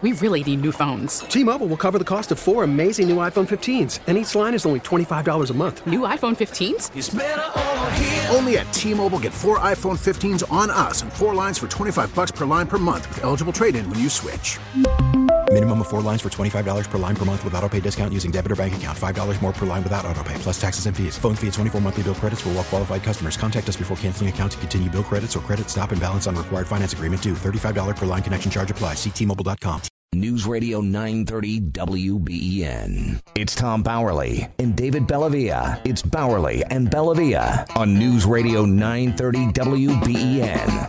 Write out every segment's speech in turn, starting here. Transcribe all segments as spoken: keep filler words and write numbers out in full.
We really need new phones. T-Mobile will cover the cost of four amazing new iPhone fifteens, and each line is only twenty-five dollars a month. New iPhone fifteens? It's better over here. Only at T-Mobile, get four iPhone fifteens on us and four lines for twenty-five dollars per line per month with eligible trade-in when you switch. Minimum of four lines for twenty-five dollars per line per month with autopay discount using debit or bank account. five dollars more per line without autopay, plus taxes and fees. Phone fee at twenty-four monthly bill credits for well-qualified customers. Contact us before canceling account to continue bill credits or credit stop and balance on required finance agreement due. thirty-five dollars per line connection charge applies. See T Mobile dot com. News Radio nine thirty W B E N. It's Tom Bowerly and David Bellavia. It's Bowerly and Bellavia on News Radio nine thirty W B E N.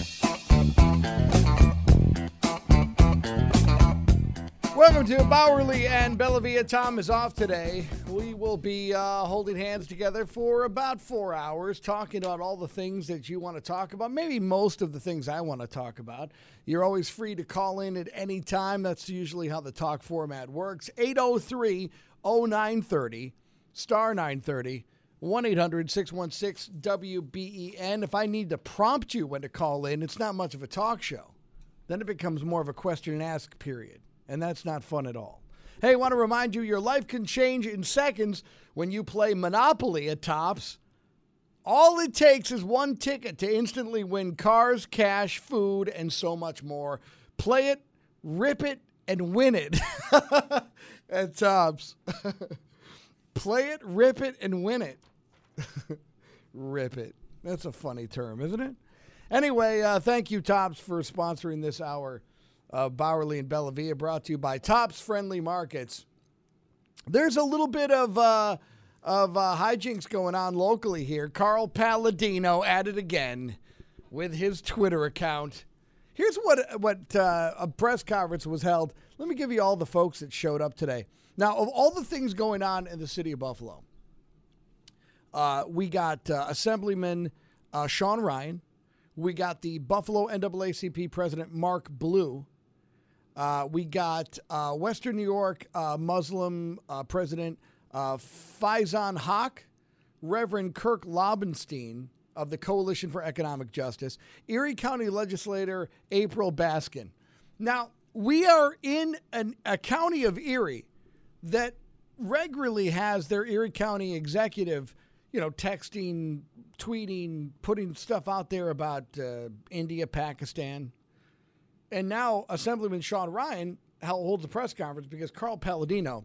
Welcome to Bowerly and Bellavia. Tom is off today. We will be uh, holding hands together for about four hours, talking about all the things that you want to talk about, maybe most of the things I want to talk about. You're always free to call in at any time. That's usually how the talk format works. eight oh three oh nine thirty, star nine thirty, one eight hundred six one six W B E N. If I need to prompt you when to call in, it's not much of a talk show. Then it becomes more of a question and ask period. And that's not fun at all. Hey, I want to remind you, your life can change in seconds when you play Monopoly at Tops. All it takes is one ticket to instantly win cars, cash, food, and so much more. Play it, rip it, and win it at Tops. Play it, rip it, and win it. Rip it. That's a funny term, isn't it? Anyway, uh, thank you, Tops, for sponsoring this hour. Uh, Bowerly and Bellavia, brought to you by Tops Friendly Markets. There's a little bit of uh, of uh, hijinks going on locally here. Carl Palladino at it again with his Twitter account. Here's what what uh, a press conference was held. Let me give you all the folks that showed up today. Now, of all the things going on in the city of Buffalo, uh, we got uh, Assemblyman uh, Sean Ryan. We got the Buffalo N double A C P president, Mark Blue. Uh, we got uh, Western New York uh, Muslim uh, president uh, Faizan Haq, Reverend Kirk Lobenstein of the Coalition for Economic Justice, Erie County legislator April Baskin. Now, we are in an, a county of Erie that regularly has their Erie County executive, you know, texting, tweeting, putting stuff out there about uh, India, Pakistan. And now Assemblyman Sean Ryan holds a press conference because Carl Palladino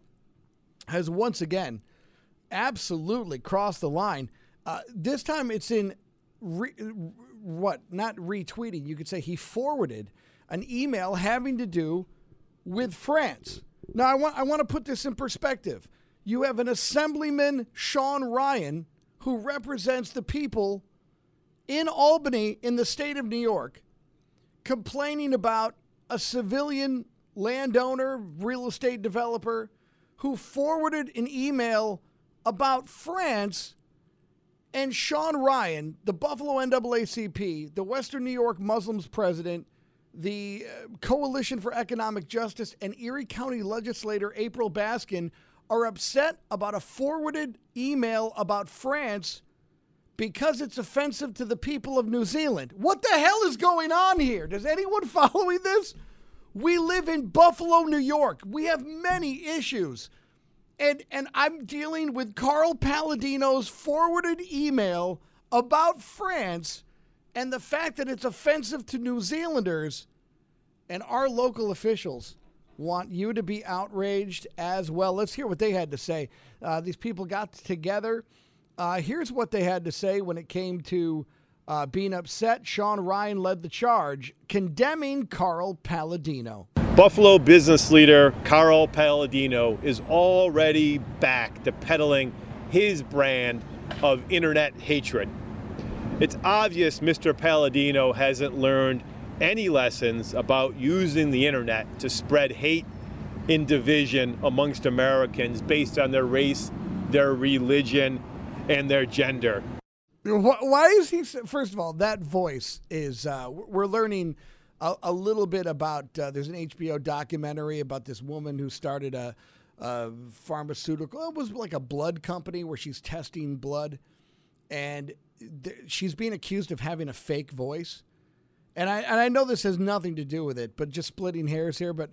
has once again absolutely crossed the line. Uh, this time it's in re- what? Not retweeting. You could say he forwarded an email having to do with France. Now, I want I want to put this in perspective. You have an Assemblyman Sean Ryan who represents the people in Albany in the state of New York, complaining about a civilian landowner, real estate developer, who forwarded an email about France, and Sean Ryan, the Buffalo N double A C P, the Western New York Muslims president, the uh, Coalition for Economic Justice, and Erie County legislator April Baskin are upset about a forwarded email about France because it's offensive to the people of New Zealand. What the hell is going on here? Does anyone following this? We live in Buffalo, New York. We have many issues. And and I'm dealing with Carl Palladino's forwarded email about France and the fact that it's offensive to New Zealanders. And our local officials want you to be outraged as well. Let's hear what they had to say. Uh, these people got together. Uh, here's what they had to say when it came to uh, being upset. Sean Ryan led the charge, condemning Carl Palladino. Buffalo business leader Carl Palladino is already back to peddling his brand of internet hatred. It's obvious Mister Palladino hasn't learned any lessons about using the internet to spread hate and division amongst Americans based on their race, their religion, and their gender. Why is he, first of all, that voice is, uh, we're learning a, a little bit about, uh, there's an H B O documentary about this woman who started a, a pharmaceutical, it was like a blood company where she's testing blood, and th- she's being accused of having a fake voice. And I and I know this has nothing to do with it, but just splitting hairs here, but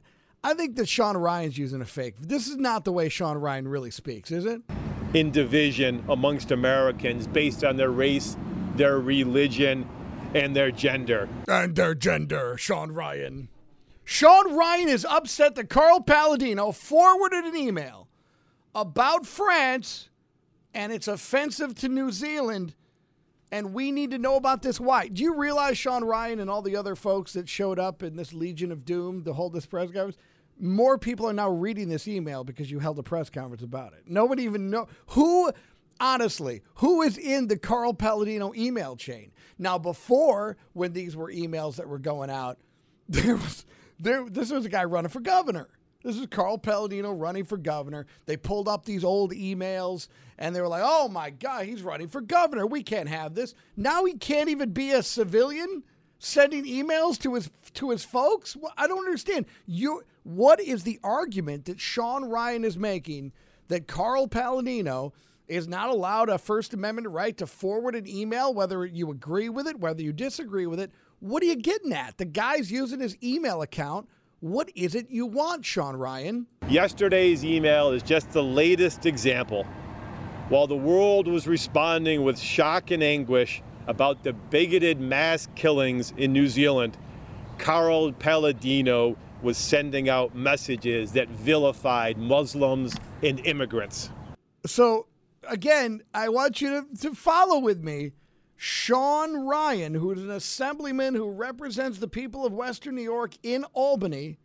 I think that Sean Ryan's using a fake. This is not the way Sean Ryan really speaks, is it? In division amongst Americans based on their race, their religion, and their gender. And their gender, Sean Ryan. Sean Ryan is upset that Carl Palladino forwarded an email about France, and it's offensive to New Zealand, and we need to know about this. Why? Do you realize Sean Ryan and all the other folks that showed up in this Legion of Doom to hold this press conference? More people are now reading this email because you held a press conference about it. Nobody even know who, honestly, who is in the Carl Palladino email chain. Now, before, when these were emails that were going out, there was there. This was a guy running for governor. This is Carl Palladino running for governor. They pulled up these old emails, and they were like, oh, my God, he's running for governor. We can't have this. Now he can't even be a civilian sending emails to his to his folks? I don't understand. You, what is the argument that Sean Ryan is making that Carl Palladino is not allowed a First Amendment right to forward an email, whether you agree with it, whether you disagree with it? What are you getting at? The guy's using his email account. What is it you want, Sean Ryan? Yesterday's email is just the latest example. While the world was responding with shock and anguish about the bigoted mass killings in New Zealand, Carl Palladino was sending out messages that vilified Muslims and immigrants. So, again, I want you to, to follow with me. Sean Ryan, who is an assemblyman who represents the people of Western New York in Albany,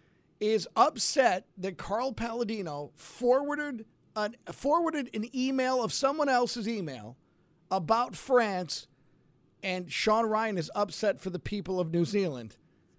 is upset that Carl Palladino forwarded an, forwarded an email of someone else's email about France, and Sean Ryan is upset for the people of New Zealand.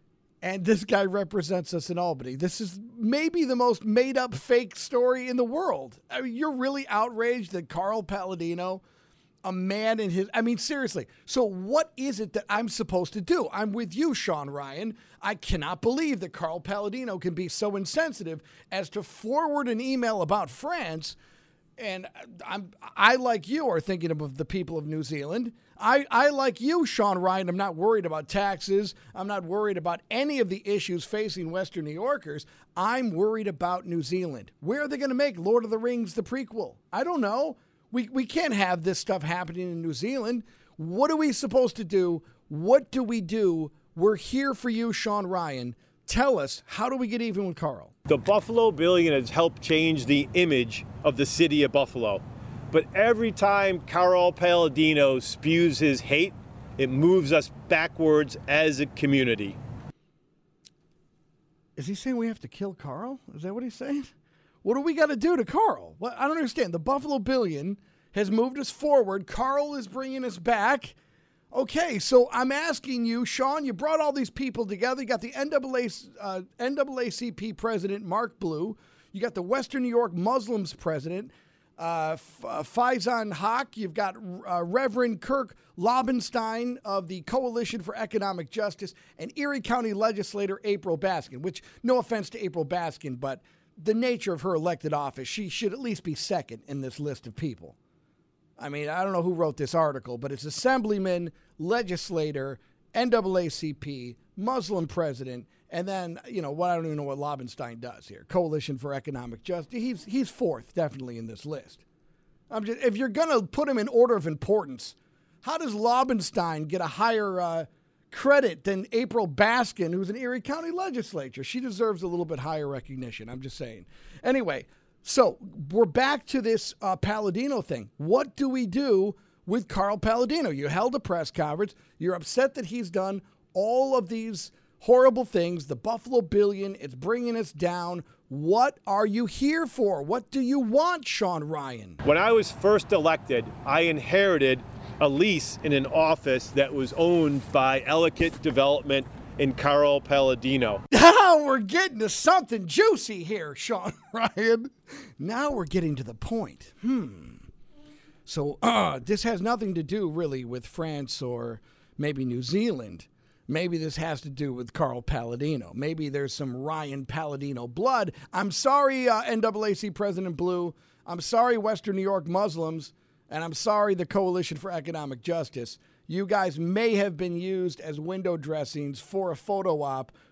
And this guy represents us in Albany. This is maybe the most made-up fake story in the world. I mean, you're really outraged that Carl Palladino, a man in his... I mean, seriously. So what is it that I'm supposed to do? I'm with you, Sean Ryan. I cannot believe that Carl Palladino can be so insensitive as to forward an email about France. And I'm, I, like you, are thinking of the people of New Zealand. I, I, like you, Sean Ryan, I'm not worried about taxes. I'm not worried about any of the issues facing Western New Yorkers. I'm worried about New Zealand. Where are they going to make Lord of the Rings the prequel? I don't know. We we can't have this stuff happening in New Zealand. What are we supposed to do? What do we do? We're here for you, Sean Ryan. Tell us, how do we get even with Carl? The Buffalo Billion has helped change the image of the city of Buffalo. But every time Carl Palladino spews his hate, it moves us backwards as a community. Is he saying we have to kill Carl? Is that what he's saying? What do we got to do to Carl? Well, I don't understand. The Buffalo Billion has moved us forward. Carl is bringing us back. Okay, so I'm asking you, Sean, you brought all these people together. You got the N double A, uh, N double A C P president, Mark Blue. You got the Western New York Muslims president, uh, F- uh, Faizan Haq. You've got uh, Reverend Kirk Lobenstein of the Coalition for Economic Justice, and Erie County legislator April Baskin, which, no offense to April Baskin, but the nature of her elected office, she should at least be second in this list of people. I mean, I don't know who wrote this article, but it's assemblyman, legislator, N double A C P, Muslim president, and then, you know, what I don't even know what Lobenstein does here. Coalition for Economic Justice. He's he's fourth, definitely, in this list. I'm just, if you're going to put him in order of importance, how does Lobenstein get a higher uh, credit than April Baskin, who's an Erie County legislator? She deserves a little bit higher recognition, I'm just saying. Anyway, so we're back to this uh, Palladino thing. What do we do with Carl Palladino? You held a press conference. You're upset that he's done all of these horrible things. The Buffalo Billion, it's bringing us down. What are you here for? What do you want, Sean Ryan? When I was first elected, I inherited a lease in an office that was owned by Ellicott Development and Carl Palladino. Now we're getting to something juicy here, Sean Ryan. Now we're getting to the point. Hmm. So uh, this has nothing to do really with France or maybe New Zealand. Maybe this has to do with Carl Palladino. Maybe there's some Ryan Palladino blood. I'm sorry, uh, N double A C President Blue. I'm sorry, Western New York Muslims. And I'm sorry, the Coalition for Economic Justice. You guys may have been used as window dressings for a photo op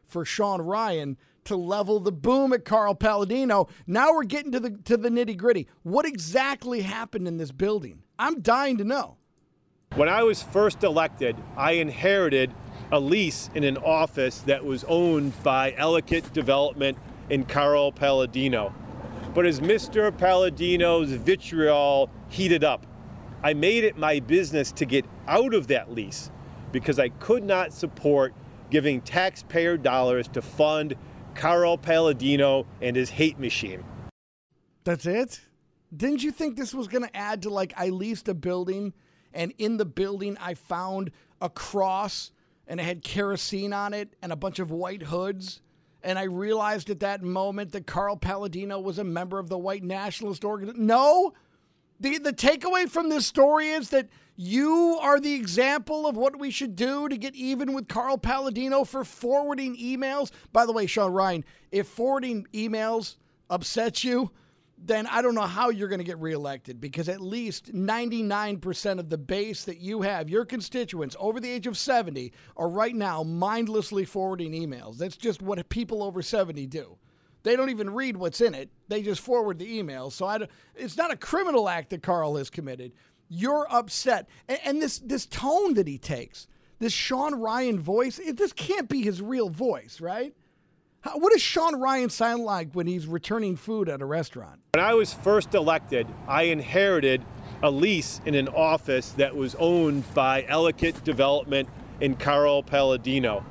for Sean Ryan to level the boom at Carl Palladino. Now we're getting to the to the nitty-gritty. What exactly happened in this building? I'm dying to know. When I was first elected, I inherited a lease in an office that was owned by Ellicott Development and Carl Palladino. But as Mister Palladino's vitriol heated up, I made it my business to get out of that lease because I could not support giving taxpayer dollars to fund Carl Palladino and his hate machine. That's it? Didn't you think this was going to add to, like, I leased a building, and in the building I found a cross, and it had kerosene on it and a bunch of white hoods, and I realized at that moment that Carl Palladino was a member of the white nationalist organization? No! The, the takeaway from this story is that you are the example of what we should do to get even with Carl Palladino for forwarding emails. By the way, Sean Ryan, if forwarding emails upsets you, then I don't know how you're going to get reelected, because at least ninety-nine percent of the base that you have, your constituents over the age of seventy, are right now mindlessly forwarding emails. That's just what people over seventy do. They don't even read what's in it. They just forward the emails. So I don't, it's not a criminal act that Carl has committed. You're upset. And, and this this tone that he takes, this Sean Ryan voice, it, this can't be his real voice, right? How, what does Sean Ryan sound like when he's returning food at a restaurant? When I was first elected, I inherited a lease in an office that was owned by Ellicott Development and Carl Palladino.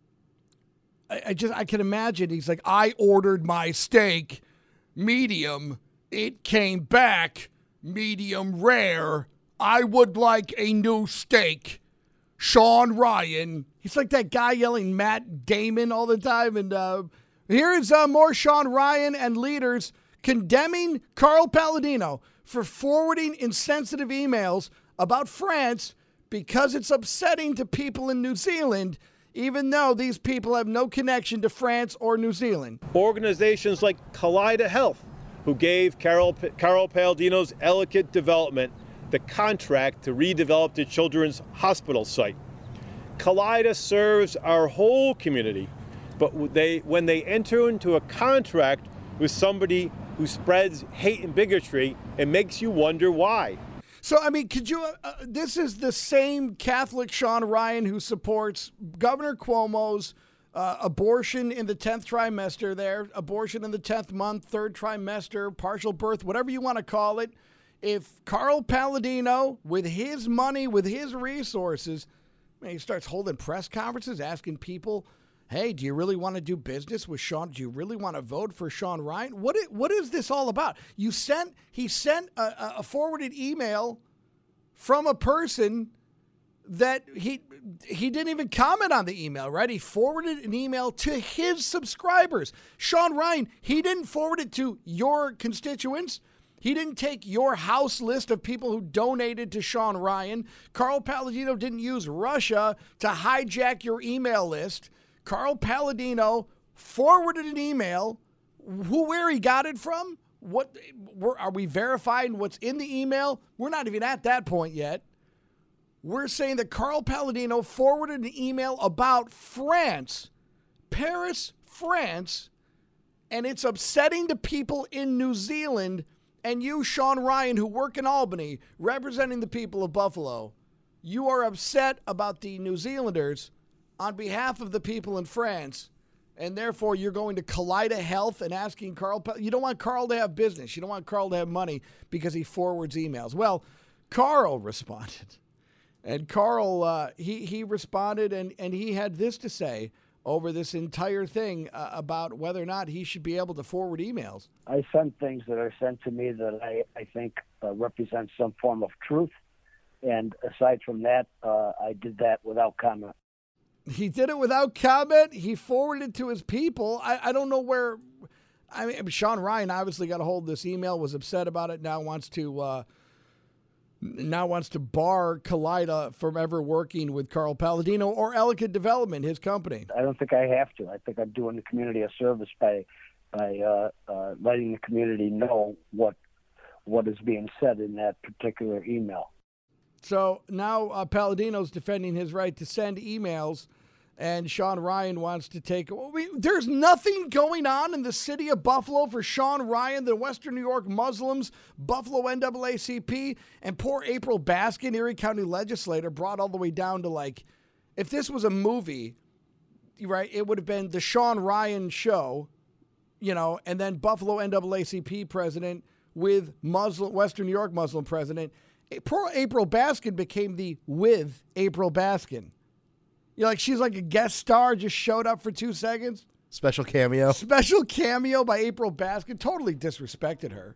I, I just, I can imagine he's like, I ordered my steak medium. It came back medium rare. I would like a new steak. Sean Ryan. He's like that guy yelling Matt Damon all the time. And uh, here's uh, more Sean Ryan and leaders condemning Carl Palladino for forwarding insensitive emails about France because it's upsetting to people in New Zealand, even though these people have no connection to France or New Zealand. Organizations like Kaleida Health, who gave Carl, Carl Palladino's Ellicott Development the contract to redevelop the children's hospital site. Kaleida serves our whole community, but they, when they enter into a contract with somebody who spreads hate and bigotry, it makes you wonder why. So, I mean, could you, uh, this is the same Catholic Sean Ryan who supports Governor Cuomo's uh, abortion in the tenth trimester there, abortion in the tenth month, third trimester, partial birth, whatever you want to call it. If Carl Palladino, with his money, with his resources, I mean, he starts holding press conferences, asking people, hey, do you really want to do business with Sean? Do you really want to vote for Sean Ryan? What is, what is this all about? You sent, he sent a, a forwarded email from a person that he he didn't even comment on the email, right? He forwarded an email to his subscribers. Sean Ryan, he didn't forward it to your constituents. He didn't take your house list of people who donated to Sean Ryan. Carl Palladino didn't use Russia to hijack your email list. Carl Palladino forwarded an email. Who, where he got it from? What are we verifying what's in the email? We're not even at that point yet. We're saying that Carl Palladino forwarded an email about France, Paris, France, and it's upsetting to people in New Zealand. And you, Sean Ryan, who work in Albany, representing the people of Buffalo, you are upset about the New Zealanders on behalf of the people in France, and therefore you're going to Kaleida Health and asking Carl, you don't want Carl to have business. You don't want Carl to have money because he forwards emails. Well, Carl responded, and Carl, uh, he, he responded, and, and he had this to say over this entire thing uh, about whether or not he should be able to forward emails. I send things that are sent to me that I, I think uh, represent some form of truth. And aside from that, uh, I did that without comment. He did it without comment. He forwarded it to his people. I, I don't know where. I mean, Sean Ryan obviously got a hold of this email, was upset about it, now wants to uh, now wants to bar Kaleida from ever working with Carl Palladino or Ellicott Development, his company. I don't think I have to. I think I'm doing the community a service by by uh, uh, letting the community know what what is being said in that particular email. So now uh, Palladino's defending his right to send emails And Sean Ryan wants to take. I mean, there's nothing going on in the city of Buffalo for Sean Ryan, the Western New York Muslims, Buffalo N double A C P, and poor April Baskin, Erie County legislator, brought all the way down to like, if this was a movie, right, it would have been the Sean Ryan show, you know, and then Buffalo N double A C P president with Muslim Western New York Muslim president. Poor April Baskin became the with April Baskin. You're like, she's like a guest star, just showed up for two seconds. Special cameo. Special cameo by April Baskin. Totally disrespected her.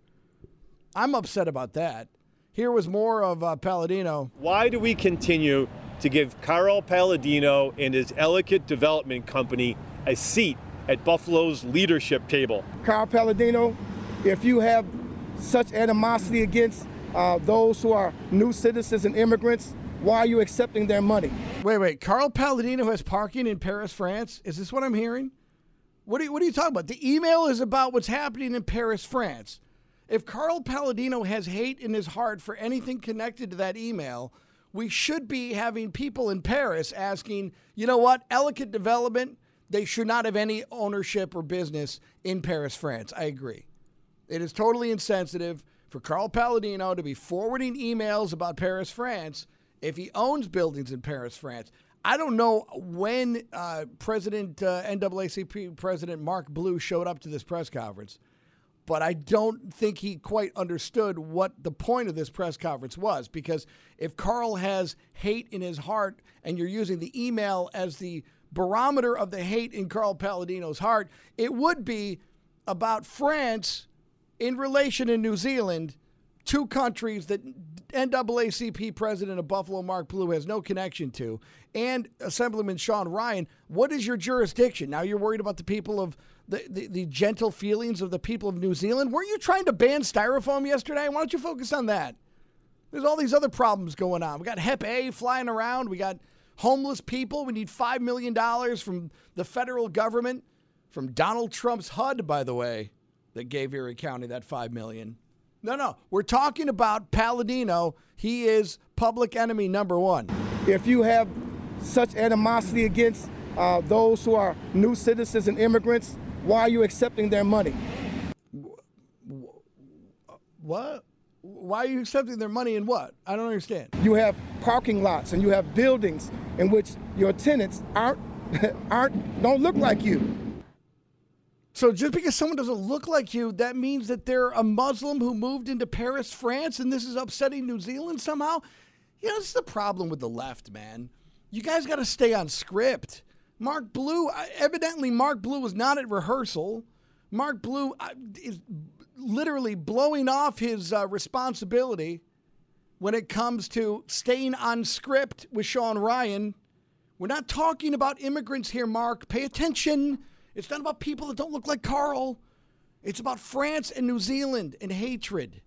I'm upset about that. Here was more of uh, Palladino. Why do we continue to give Carl Palladino and his Ellicott Development Company a seat at Buffalo's leadership table? Carl Palladino, if you have such animosity against uh, those who are new citizens and immigrants, why are you accepting their money? Wait, wait. Carl Palladino has parking in Paris, France? Is this what I'm hearing? What are you, what are you talking about? The email is about what's happening in Paris, France. If Carl Palladino has hate in his heart for anything connected to that email, we should be having people in Paris asking, you know what, Ellicott Development, they should not have any ownership or business in Paris, France. I agree. It is totally insensitive for Carl Palladino to be forwarding emails about Paris, France, if he owns buildings in Paris, France. I don't know when uh, President uh, N double A C P President Mark Blue showed up to this press conference, but I don't think he quite understood what the point of this press conference was, because if Carl has hate in his heart and you're using the email as the barometer of the hate in Carl Palladino's heart, it would be about France in relation to New Zealand, two countries that N double A C P president of Buffalo, Mark Blue, has no connection to, and Assemblyman Sean Ryan. What is your jurisdiction? Now you're worried about the people of the, the, the gentle feelings of the people of New Zealand? Weren't you trying to ban styrofoam yesterday? Why don't you focus on that? There's all these other problems going on. We got Hep A flying around. We got homeless people. We need five million dollars from the federal government, from Donald Trump's H U D, by the way, that gave Erie County that five million dollars. No, no. We're talking about Palladino. He is public enemy number one. If you have such animosity against uh, those who are new citizens and immigrants, why are you accepting their money? What? Why are you accepting their money and what? I don't understand. You have parking lots and you have buildings in which your tenants aren't, aren't don't look like you. So just because someone doesn't look like you, that means that they're a Muslim who moved into Paris, France, and this is upsetting New Zealand somehow? You know, this is the problem with the left, man. You guys got to stay on script. Mark Blue, evidently Mark Blue was not at rehearsal. Mark Blue is literally blowing off his uh, responsibility when it comes to staying on script with Sean Ryan. We're not talking about immigrants here, Mark. Pay attention. It's not about people that don't look like Carl. It's about France and New Zealand and hatred.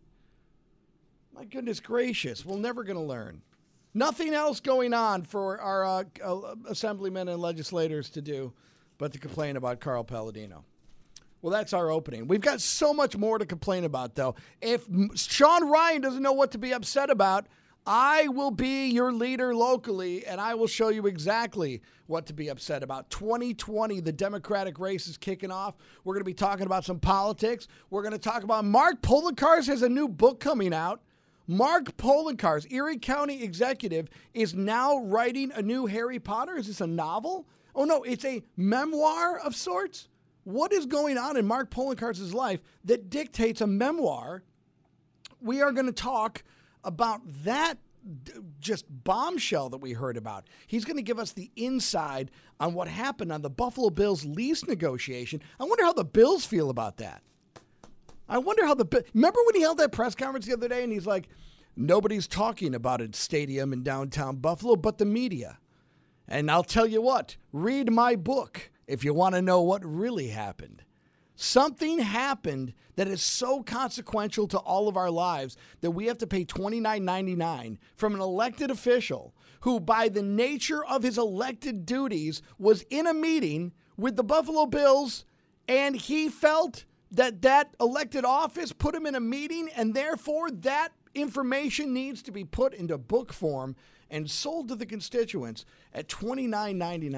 My goodness gracious. We're never going to learn. Nothing else going on for our uh, uh, assemblymen and legislators to do but to complain about Carl Palladino. Well, that's our opening. We've got so much more to complain about, though. If Sean Ryan doesn't know what to be upset about, I will be your leader locally, and I will show you exactly what to be upset about. twenty twenty, the Democratic race is kicking off. We're going to be talking about some politics. We're going to talk about Mark Poloncarz has a new book coming out. Mark Poloncarz, Erie County executive, is now writing a new Harry Potter. Is this a novel? Oh, no, it's a memoir of sorts. What is going on in Mark Poloncarz's life that dictates a memoir? We are going to talk about that just bombshell that we heard about. He's going to give us the inside on what happened on the Buffalo Bills lease negotiation. I wonder how the Bills feel about that. I wonder how the remember when he held that press conference the other day and he's like, nobody's talking about a stadium in downtown Buffalo but the media. And I'll tell you what, read my book if you want to know what really happened. Something happened that is so consequential to all of our lives that we have to pay twenty-nine ninety-nine from an elected official who, by the nature of his elected duties, was in a meeting with the Buffalo Bills, and he felt that that elected office put him in a meeting, and therefore that information needs to be put into book form and sold to the constituents at twenty-nine ninety-nine.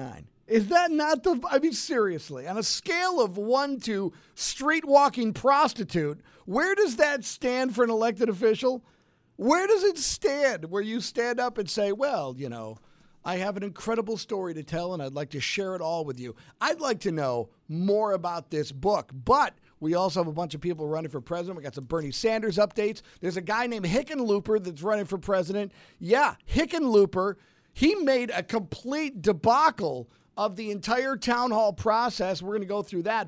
Is that not the, I mean, seriously, on a scale of one to street walking prostitute, where does that stand for an elected official? Where does it stand where you stand up and say, well, you know, I have an incredible story to tell and I'd like to share it all with you. I'd like to know more about this book, but we also have a bunch of people running for president. We got some Bernie Sanders updates. There's a guy named Hickenlooper that's running for president. Yeah, Hickenlooper, he made a complete debacle of the entire town hall process. We're going to go through that.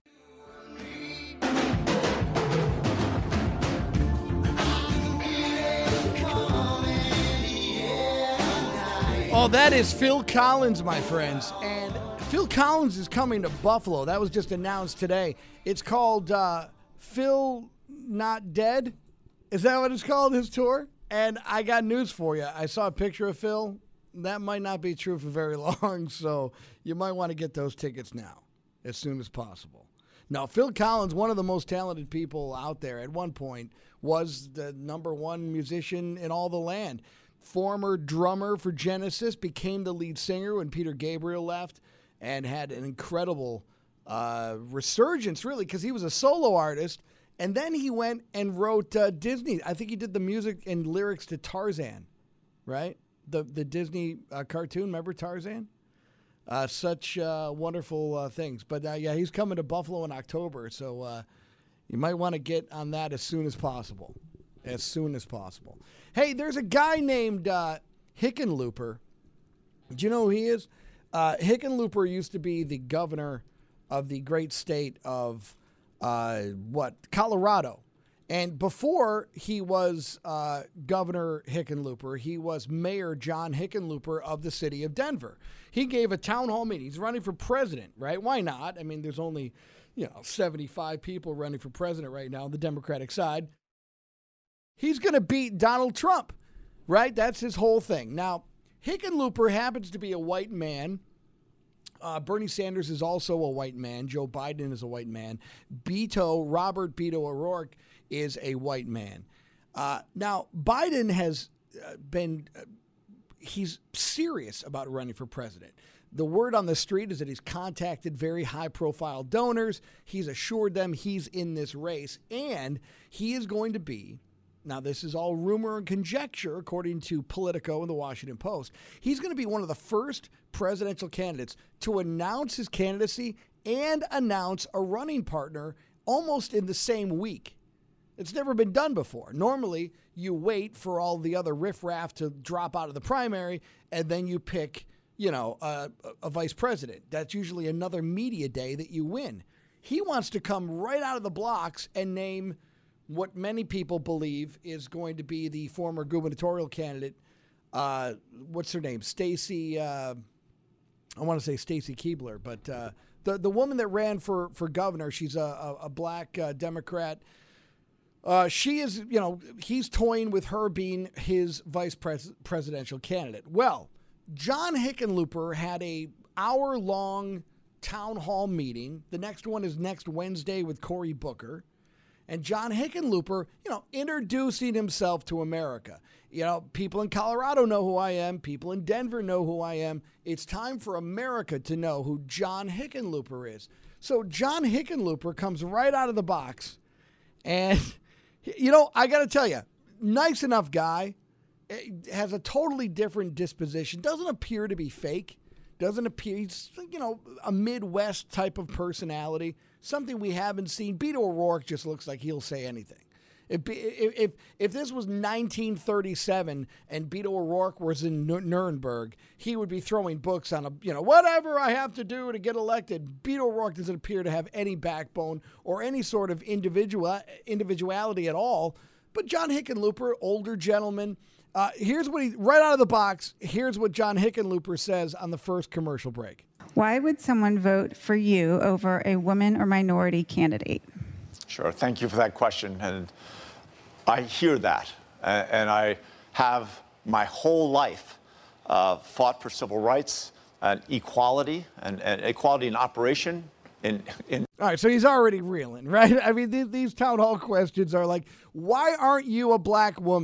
Oh, that is Phil Collins, my friends. And Phil Collins is coming to Buffalo. That was just announced today. It's called uh, Phil Not Dead. Is that what it's called, his tour? And I got news for you. I saw a picture of Phil. That might not be true for very long, so you might want to get those tickets now, as soon as possible. Now, Phil Collins, one of the most talented people out there at one point, was the number one musician in all the land. Former drummer for Genesis, became the lead singer when Peter Gabriel left, and had an incredible uh, resurgence, really, because he was a solo artist. And then he went and wrote uh, Disney. I think he did the music and lyrics to Tarzan, right? The the Disney uh, cartoon, remember Tarzan? Uh, such uh, wonderful uh, things. But, uh, yeah, he's coming to Buffalo in October, so uh, you might want to get on that as soon as possible. As soon as possible. Hey, there's a guy named uh, Hickenlooper. Do you know who he is? Uh, Hickenlooper used to be the governor of the great state of, uh, what, Colorado. And before he was uh, Governor Hickenlooper, he was Mayor John Hickenlooper of the city of Denver. He gave a town hall meeting. He's running for president, right? Why not? I mean, there's only, you know, seventy-five people running for president right now on the Democratic side. He's going to beat Donald Trump, right? That's his whole thing. Now, Hickenlooper happens to be a white man. Uh, Bernie Sanders is also a white man. Joe Biden is a white man. Beto, Robert Beto O'Rourke is a white man. Uh, now, Biden has uh, been, uh, he's serious about running for president. The word on the street is that he's contacted very high-profile donors. He's assured them he's in this race, and he is going to be, now this is all rumor and conjecture according to Politico and the Washington Post, he's going to be one of the first presidential candidates to announce his candidacy and announce a running partner almost in the same week. It's never been done before. Normally, you wait for all the other riffraff to drop out of the primary, and then you pick, you know, a, a vice president. That's usually another media day that you win. He wants to come right out of the blocks and name what many people believe is going to be the former gubernatorial candidate. Uh, what's her name? Stacey, uh, I want to say Stacey Keibler, but uh, the, the woman that ran for, for governor, she's a, a, a black uh, Democrat. Uh, she is, you know, he's toying with her being his vice pres- presidential candidate. Well, John Hickenlooper had a hour-long town hall meeting. The next one is next Wednesday with Cory Booker. And John Hickenlooper, you know, introducing himself to America. You know, people in Colorado know who I am. People in Denver know who I am. It's time for America to know who John Hickenlooper is. So John Hickenlooper comes right out of the box. And, you know, I got to tell you, nice enough guy. Has a totally different disposition. Doesn't appear to be fake. Doesn't appear, he's, you know, a Midwest type of personality. Something we haven't seen. Beto O'Rourke just looks like he'll say anything. If if if this was nineteen thirty-seven and Beto O'Rourke was in Nuremberg, he would be throwing books on a, you know, whatever I have to do to get elected. Beto O'Rourke doesn't appear to have any backbone or any sort of individual individuality at all. But John Hickenlooper, older gentleman, uh, here's what he, right out of the box, here's what John Hickenlooper says on the first commercial break. Why would someone vote for you over a woman or minority candidate? Sure. Thank you for that question. And I hear that. And I have my whole life uh, fought for civil rights and equality and, and equality in operation. In, in All right, so he's already reeling, right? I mean, th- these town hall questions are like, why aren't you a black woman?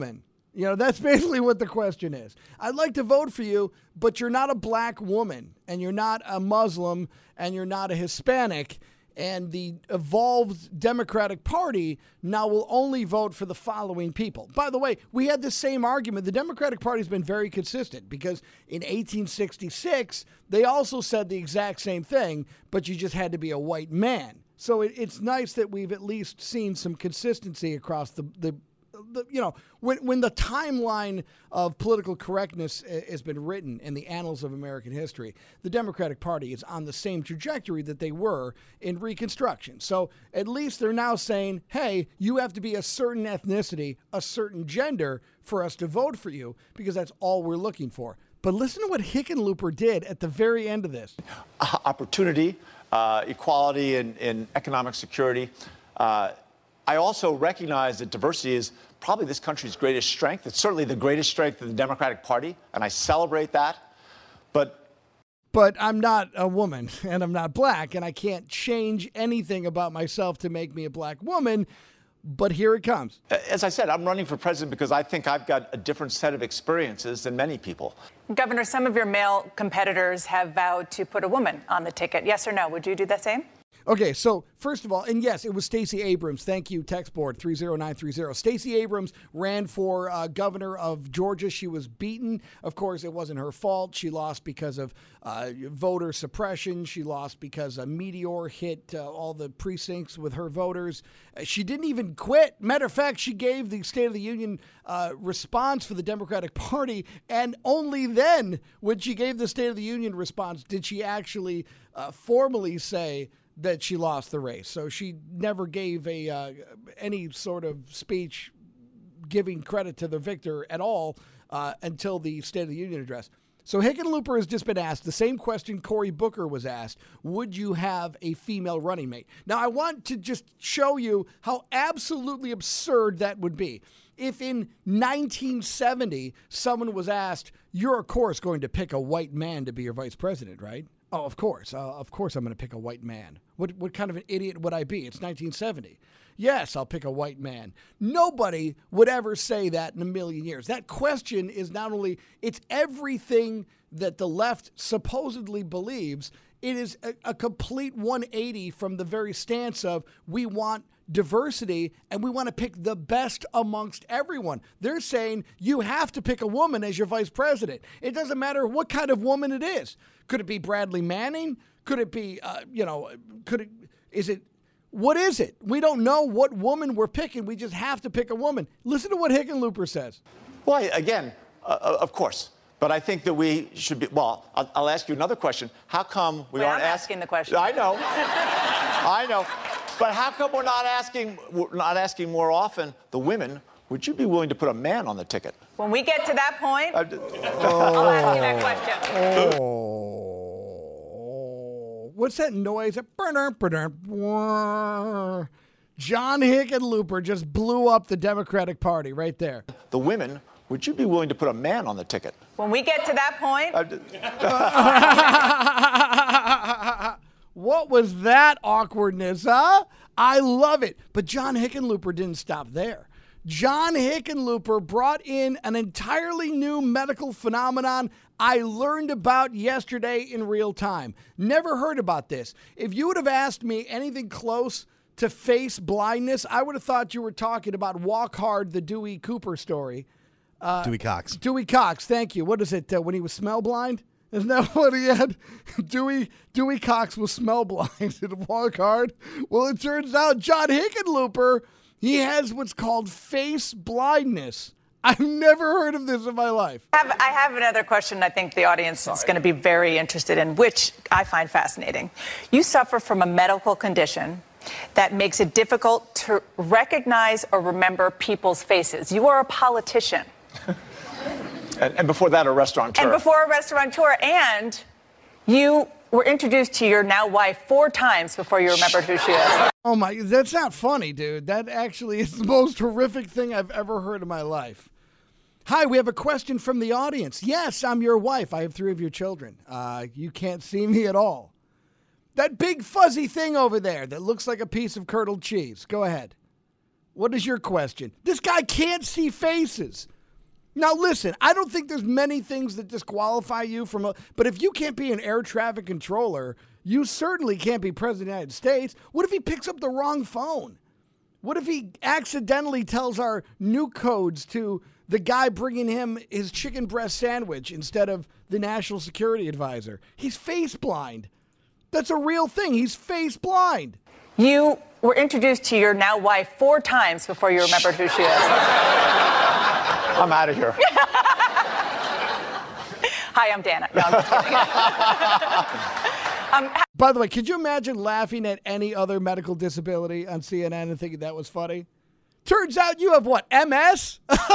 You know, that's basically what the question is. I'd like to vote for you, but you're not a black woman, and you're not a Muslim, and you're not a Hispanic. And the evolved Democratic Party now will only vote for the following people. By the way, we had the same argument. The Democratic Party has been very consistent because in eighteen sixty-six, they also said the exact same thing, but you just had to be a white man. So it, it's nice that we've at least seen some consistency across the, the The, you know, when when the timeline of political correctness has been written in the annals of American history, the Democratic Party is on the same trajectory that they were in Reconstruction. So at least they're now saying, hey, you have to be a certain ethnicity, a certain gender for us to vote for you, because that's all we're looking for. But listen to what Hickenlooper did at the very end of this. Uh, opportunity, uh, equality, and, and economic security. Uh, I also recognize that diversity is probably this country's greatest strength. It's certainly the greatest strength of the Democratic Party, and I celebrate that. But But I'm not a woman, and I'm not black, and I can't change anything about myself to make me a black woman. But here it comes. As I said, I'm running for president because I think I've got a different set of experiences than many people. Governor, some of your male competitors have vowed to put a woman on the ticket. Yes or no? Would you do the same? Okay, so first of all, and yes, it was Stacey Abrams. Thank you, text board three zero nine three zero. Stacey Abrams ran for uh, governor of Georgia. She was beaten. Of course, it wasn't her fault. She lost because of uh, voter suppression. She lost because a meteor hit uh, all the precincts with her voters. Uh, she didn't even quit. Matter of fact, she gave the State of the Union uh, response for the Democratic Party, and only then, when she gave the State of the Union response, did she actually uh, formally say that she lost the race. So she never gave a uh, any sort of speech giving credit to the victor at all uh, until the State of the Union address. So Hickenlooper has just been asked the same question Cory Booker was asked: would you have a female running mate? Now, I want to just show you how absolutely absurd that would be. If in nineteen seventy someone was asked, you're of course going to pick a white man to be your vice president, right? Oh, of course. Uh, of course I'm going to pick a white man. What what kind of an idiot would I be? It's nineteen seventy. Yes, I'll pick a white man. Nobody would ever say that in a million years. That question is not only, it's everything that the left supposedly believes. It is a, a complete one eighty from the very stance of we want diversity and we want to pick the best amongst everyone. They're saying you have to pick a woman as your vice president. It doesn't matter what kind of woman it is. Could it be Bradley Manning? Could it be, uh, you know, could it, is it, what is it? We don't know what woman we're picking. We just have to pick a woman. Listen to what Hickenlooper says. Well, again, uh, of course. But I think that we should be, well, I'll, I'll ask you another question. How come we Wait, aren't I'm ask, asking the question. I know. I know. But how come we're not asking, we're not asking more often the women, would you be willing to put a man on the ticket? When we get to that point, uh, I'll ask you that question. Oh. What's that noise? John Hickenlooper just blew up the Democratic Party right there. The women, would you be willing to put a man on the ticket? When we get to that point. Uh, What was that awkwardness, huh? I love it. But John Hickenlooper didn't stop there. John Hickenlooper brought in an entirely new medical phenomenon I learned about yesterday in real time. Never heard about this. If you would have asked me anything close to face blindness, I would have thought you were talking about Walk Hard, the Dewey Cooper story. Uh, Dewey Cox. Dewey Cox, thank you. What is it, uh, when he was smell blind? Isn't that what he had? Dewey Dewey Cox was smell blind and Walk Hard. Well, it turns out John Hickenlooper, he has what's called face blindness. I've never heard of this in my life. I have, I have another question I think the audience Sorry. is going to be very interested in, which I find fascinating. You suffer from a medical condition that makes it difficult to recognize or remember people's faces. You are a politician. and, and before that, a restaurateur. And before a restaurateur. And you were introduced to your now wife four times before you remembered who she is. Oh, my, that's not funny, dude. That actually is the most horrific thing I've ever heard in my life. Hi, we have a question from the audience. Yes, I'm your wife. I have three of your children. Uh, you can't see me at all. That big fuzzy thing over there that looks like a piece of curdled cheese. Go ahead. What is your question? This guy can't see faces. Now, listen, I don't think there's many things that disqualify you from a, but if you can't be an air traffic controller, you certainly can't be president of the United States. What if he picks up the wrong phone? What if he accidentally tells our new codes to the guy bringing him his chicken breast sandwich instead of the national security advisor? He's face blind. That's a real thing. He's face blind. You were introduced to your now wife four times before you remembered who she is. I'm out of here. Hi, I'm Dana. No, I'm just kidding. um, By the way, could you imagine laughing at any other medical disability on C N N and thinking that was funny? Turns out you have what, M S?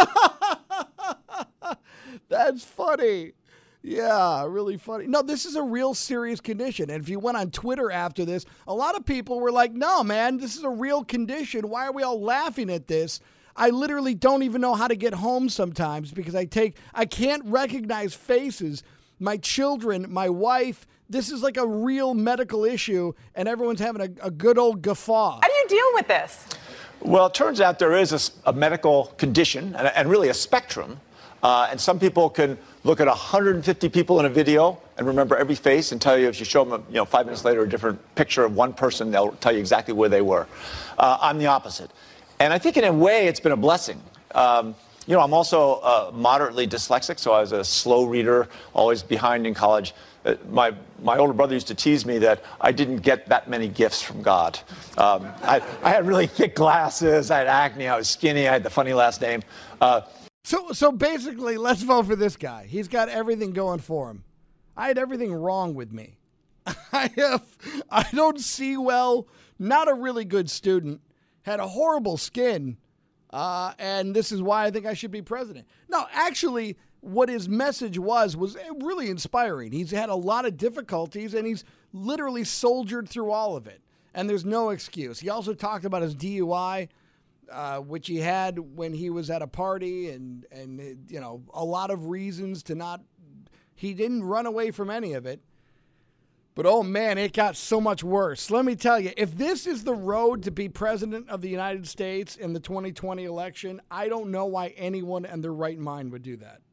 That's funny. Yeah, really funny. No, this is a real serious condition. And if you went on Twitter after this, a lot of people were like, no, man, this is a real condition. Why are we all laughing at this? I literally don't even know how to get home sometimes because I take, I can't recognize faces. My children, my wife, this is like a real medical issue, and everyone's having a, a good old guffaw. How do you deal with this? Well, it turns out there is a, a medical condition and, and really a spectrum. Uh, and some people can look at one hundred fifty people in a video and remember every face and tell you, if you show them, you know, five minutes later, a different picture of one person, they'll tell you exactly where they were. Uh, I'm the opposite. And I think in a way it's been a blessing. Um, you know, I'm also uh, moderately dyslexic, so I was a slow reader, always behind in college. Uh, my, my older brother used to tease me that I didn't get that many gifts from God. Um, I, I had really thick glasses, I had acne, I was skinny, I had the funny last name. Uh, So so basically, let's vote for this guy. He's got everything going for him. I had everything wrong with me. I have I don't see well, not a really good student, had a horrible skin, uh, and this is why I think I should be president. No, actually, what his message was was really inspiring. He's had a lot of difficulties, and he's literally soldiered through all of it, and there's no excuse. He also talked about his D U I, Uh, which he had when he was at a party, and, and you know, a lot of reasons to not, he didn't run away from any of it. But, oh, man, it got so much worse. Let me tell you, if this is the road to be president of the United States in the twenty twenty election, I don't know why anyone in their right mind would do that.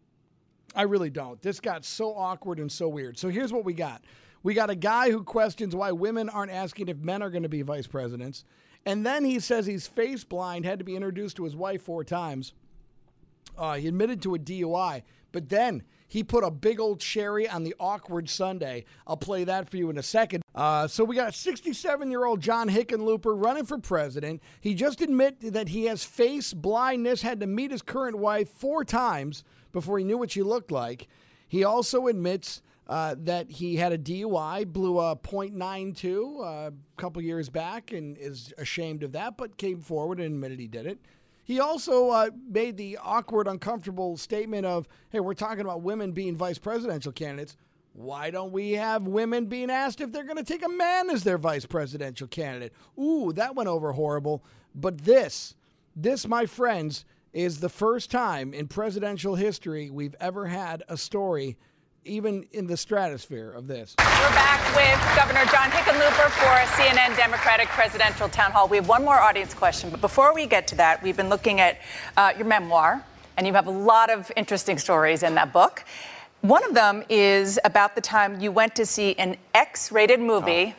I really don't. This got so awkward and so weird. So here's what we got. We got a guy who questions why women aren't asking if men are going to be vice presidents. And then he says he's face blind, had to be introduced to his wife four times. Uh, he admitted to a D U I, but then he put a big old cherry on the awkward Sunday. I'll play that for you in a second. Uh, so we got sixty-seven-year-old John Hickenlooper running for president. He just admitted that he has face blindness, had to meet his current wife four times before he knew what she looked like. He also admits Uh, that he had a D U I, blew a point nine two uh, a couple years back, and is ashamed of that, but came forward and admitted he did it. He also uh, made the awkward, uncomfortable statement of, hey, we're talking about women being vice presidential candidates. Why don't we have women being asked if they're going to take a man as their vice presidential candidate? Ooh, that went over horrible. But this, this, my friends, is the first time in presidential history we've ever had a story even in the stratosphere of this. We're back with Governor John Hickenlooper for a C N N Democratic presidential town hall. We have one more audience question, but before we get to that, we've been looking at uh, your memoir, and you have a lot of interesting stories in that book. One of them is about the time you went to see an X-rated movie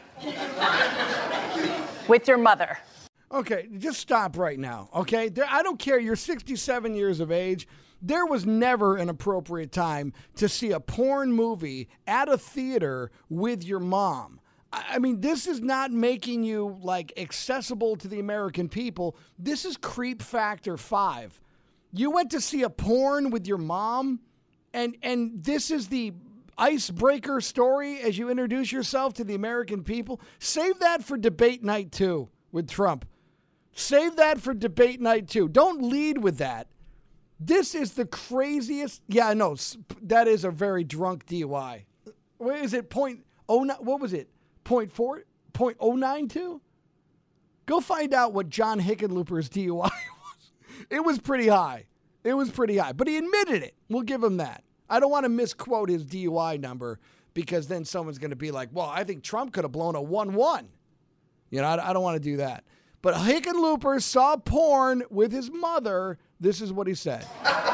oh. with your mother. Okay, just stop right now, okay? There, I don't care. You're sixty-seven years of age. There was never an appropriate time to see a porn movie at a theater with your mom. I mean, this is not making you, like, accessible to the American people. This is creep factor five. You went to see a porn with your mom, and and this is the icebreaker story as you introduce yourself to the American people? Save that for debate night two with Trump. Save that for debate night two. Don't lead with that. This is the craziest. Yeah, I know. That is a very drunk D U I. What is it? Point oh nine. What was it? Point four? Point oh nine two? Go find out what John Hickenlooper's D U I was. It was pretty high. It was pretty high. But he admitted it. We'll give him that. I don't want to misquote his D U I number because then someone's going to be like, well, I think Trump could have blown a one one. You know, I, I don't want to do that. But Hickenlooper saw porn with his mother. This is what he said.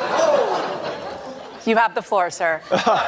You have the floor, sir.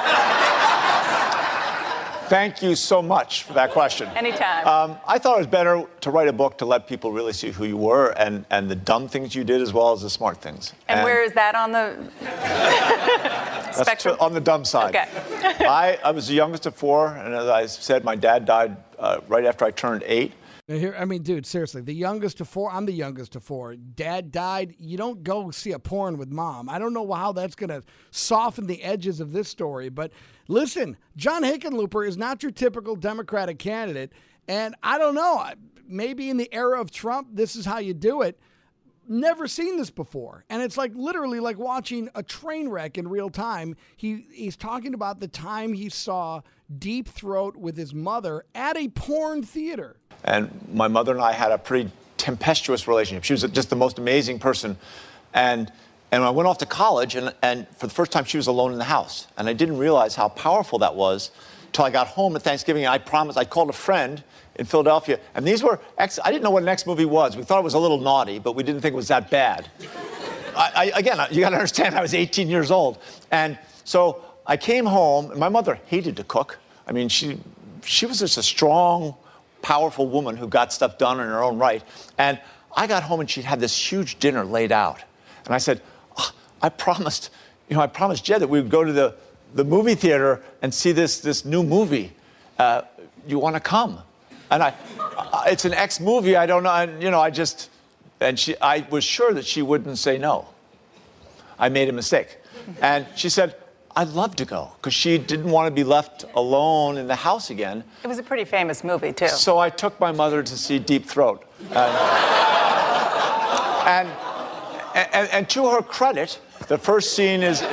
Thank you so much for that question. Anytime. Um, I thought it was better to write a book to let people really see who you were and, and the dumb things you did as well as the smart things. And, and where is that on the spectrum? On the dumb side. Okay. I, I was the youngest of four, and as I said, my dad died uh, right after I turned eight. Now here, I mean, dude, seriously, the youngest of four. I'm the youngest of four. Dad died. You don't go see a porn with mom. I don't know how that's going to soften the edges of this story. But listen, John Hickenlooper is not your typical Democratic candidate. And I don't know, maybe in the era of Trump, this is how you do it. Never seen this before. And it's like literally like watching a train wreck in real time. He He's talking about the time he saw Deep Throat with his mother at a porn theater. And my mother and I had a pretty tempestuous relationship. She was just the most amazing person. And and I went off to college, and, and for the first time, she was alone in the house. And I didn't realize how powerful that was until I got home at Thanksgiving. And I promised, I called a friend in Philadelphia. And these were, ex, I didn't know what an X movie was. We thought it was a little naughty, but we didn't think it was that bad. I, I, again, you got to understand, I was eighteen years old. And so I came home, and my mother hated to cook. I mean, she she was just a strong, powerful woman who got stuff done in her own right. And I got home and she had this huge dinner laid out. And I said, oh, I promised, you know, I promised Jed that we would go to the, the movie theater and see this, this new movie. Uh, you want to come? And I, it's an X movie. I don't know. And, you know, I just, and she, I was sure that she wouldn't say no. I made a mistake. And she said, I'd love to go, because she didn't want to be left alone in the house again. It was a pretty famous movie, too. So I took my mother to see Deep Throat. And, and, and, and to her credit, the first scene is...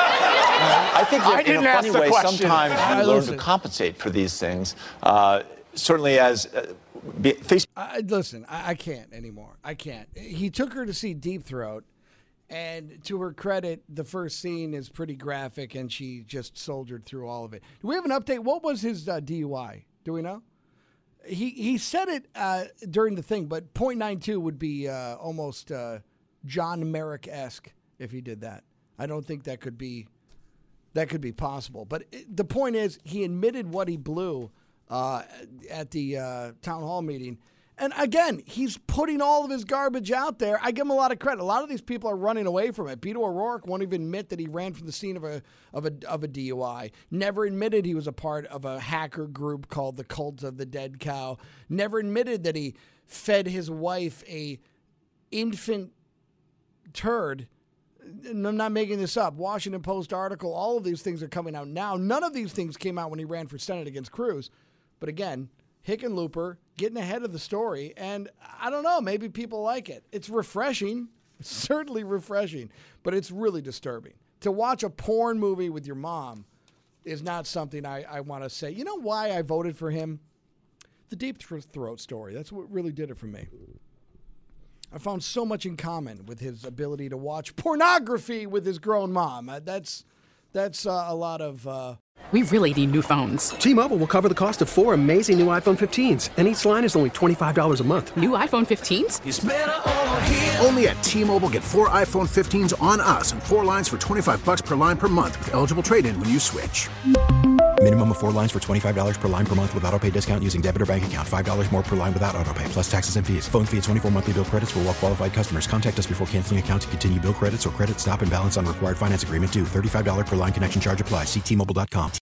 I think that in a funny way, sometimes you learn to compensate for these things. Uh, certainly as... Uh, be, face- I, listen, I, I can't anymore. I can't. He took her to see Deep Throat. And to her credit, the first scene is pretty graphic, and she just soldiered through all of it. Do we have an update? What was his uh, D U I? Do we know? He he said it uh, during the thing, but point nine two would be uh, almost uh, John Merrick-esque if he did that. I don't think that could be that could be possible. But it, the point is, he admitted what he blew uh, at the uh, town hall meeting. And again, he's putting all of his garbage out there. I give him a lot of credit. A lot of these people are running away from it. Beto O'Rourke won't even admit that he ran from the scene of a of a of a D U I. Never admitted he was a part of a hacker group called the Cult of the Dead Cow. Never admitted that he fed his wife a infant turd. And I'm not making this up. Washington Post article. All of these things are coming out now. None of these things came out when he ran for Senate against Cruz. But again, Hickenlooper getting ahead of the story, and I don't know, maybe people like it. It's refreshing. It's certainly refreshing, but it's really disturbing. To watch a porn movie with your mom is not something I, I want to say. You know why I voted for him? The Deep Throat story. That's what really did it for me. I found so much in common with his ability to watch pornography with his grown mom. Uh, that's that's uh, a lot of... Uh, We really need new phones. T-Mobile will cover the cost of four amazing new iPhone fifteens, and each line is only twenty-five dollars a month. New iPhone fifteens? It's better over here. Only at T-Mobile, get four iPhone fifteens on us and four lines for twenty-five dollars per line per month with eligible trade-in when you switch. Minimum of four lines for twenty-five dollars per line per month with autopay discount using debit or bank account. five dollars more per line without autopay, plus taxes and fees. Phone fee at twenty-four monthly bill credits for well-qualified customers. Contact us before canceling account to continue bill credits or credit stop and balance on required finance agreement due. thirty-five dollars per line connection charge applies. See T Mobile dot com.